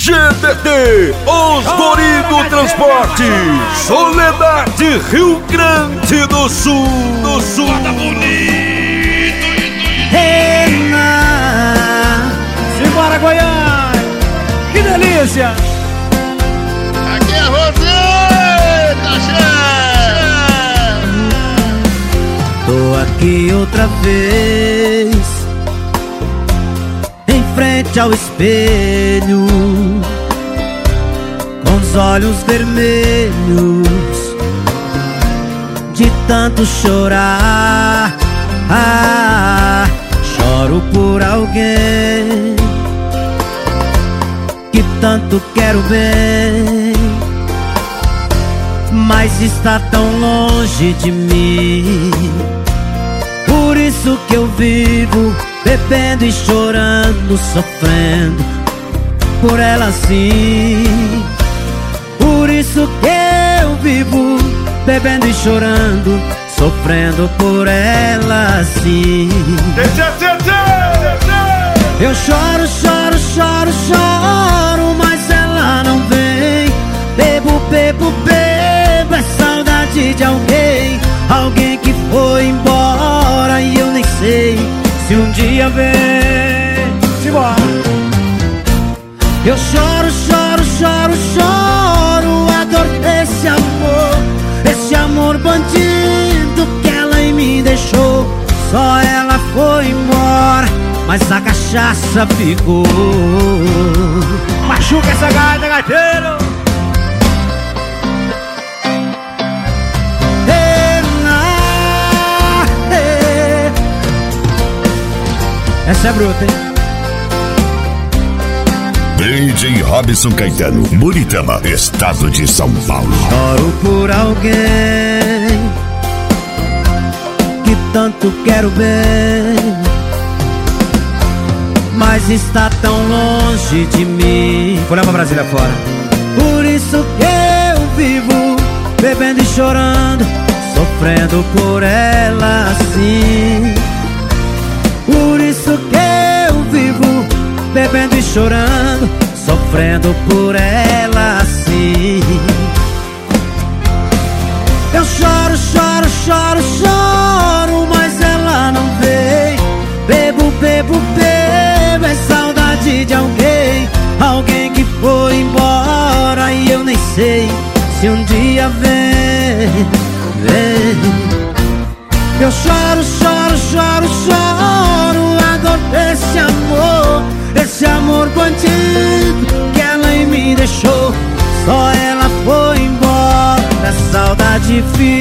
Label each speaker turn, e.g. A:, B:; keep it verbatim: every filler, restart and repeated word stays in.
A: G D T, os guri do transporte, Soledade, Rio Grande do Sul, do Sul.
B: Tá bonito.
C: Renan,
D: simbora Goiânia, que delícia.
B: Aqui é você, Caxé.
C: Tô aqui outra vez, em frente ao espelho, com os olhos vermelhos de tanto chorar. Ah, choro por alguém que tanto quero bem, mas está tão longe de mim. Por isso que eu vivo bebendo e chorando, sofrendo por ela sim. Por isso que eu vivo bebendo e chorando, sofrendo por ela sim. Eu choro, choro, choro, choro, mas ela não vem. Bebo, bebo, bebo, é saudade de alguém, alguém que foi embora e eu nem sei se um dia vem.
D: Simbora.
C: Eu choro, choro, choro, choro, a dor desse amor, esse amor bandido que ela em mim deixou. Só ela foi embora, mas a cachaça ficou.
D: Machuca essa gaita, gaiteiro.
C: Essa é bruta, hein?
A: D J Robson Caetano, Buritama, estado de São Paulo.
C: Choro por alguém que tanto quero bem, mas está tão longe de mim.
D: Vou levar pra Brasília fora.
C: Por isso que eu vivo bebendo e chorando, sofrendo por ela assim. Por isso que eu vivo bebendo e chorando, sofrendo por ela assim. Eu choro, choro, choro, choro, mas ela não vem. Bebo, bebo, bebo, é saudade de alguém, alguém que foi embora e eu nem sei se um dia vem, vem. Eu choro, choro, choro, choro, a dor desse amor, esse amor bandido que ela em mim deixou. Só ela foi embora, a saudade ficou.